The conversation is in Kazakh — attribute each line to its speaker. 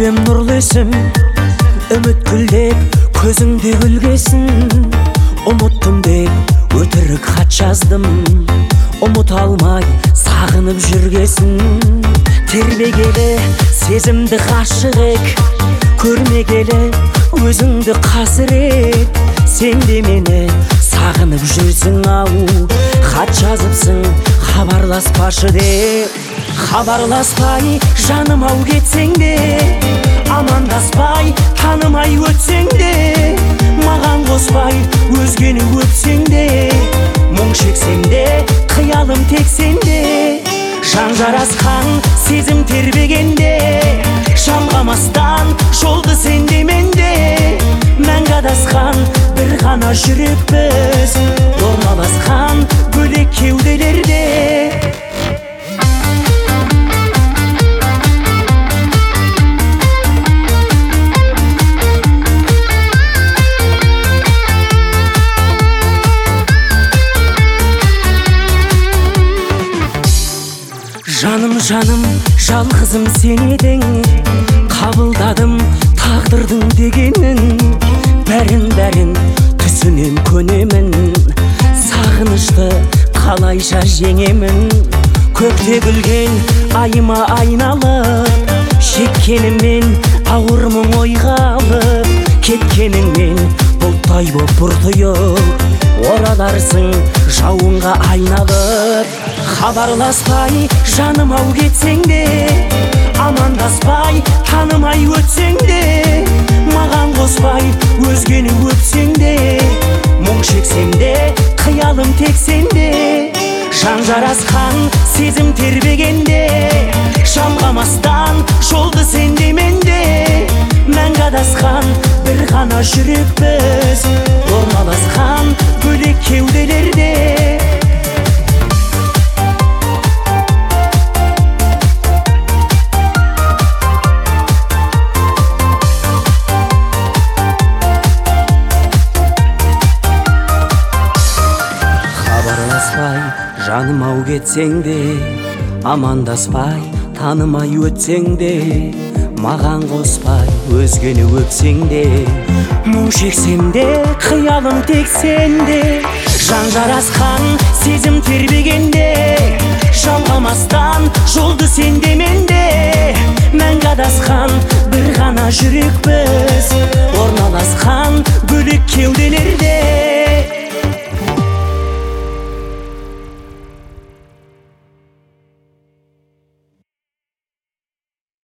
Speaker 1: төбем нұрлы есім, үміт гүлдеп көзіңде гүлгесін. Ұмыттым деп өтірік хат жаздым, ұмыта алмай сағынып жүргесін. Тербегелі сезімді ғашық ек, көрмегелі өзіңді қасірет. Сен де мені сағынып жүрсің ау, хат жазыпсың хабарласпашы деп. Хабарласпай жаным ау кетсең де, амандаспай танымай өтсең де, маған қоспай өзгені өпсең де, мұң шексең де қиялым тек сенде. Жан жарасқан сезім тербегенде, жалғамастан жолды сенде менде. Мәңгі адасқан бір ғана жүрекпіз, орналасқан бөлек кеуделерде. Жаным, жаным, жалғызым сен едің, қабылдадым тағдырдың дегенін. Бәрін түсінен көнемін, сағынышты қалайша жеңемін. Көкте гүлген айыма айналып, шеккеніммен ауыр мұң ойға алып, кеткеніңмен бұлттай боп бұртиып, ораларсың жауынға айналып. Хабарласпай жаным ау кетсең де, амандаспай танымай өтсең де, маған қоспай өзгені өпсең де, мұң шексең де қиялым тек сенде. Жан жарасқан сезім тербегенде, жалғамастан жолды сенде менде. Мәңгі адасқан бір ғана жүрекпіз, орналасқан бөлек кеуделерде. Жаным ау кетсең де, амандаспай танымай өтсең де, маған қоспай өзгені өпсең де, мұң шексең де қиялым тек сенде. Жан жарасқан сезім тербегенде, жалғамастан жолды сенде менде. Мәңгі адасқан бір ғана жүрекпіз, орналасқан бөлек кеуделерде.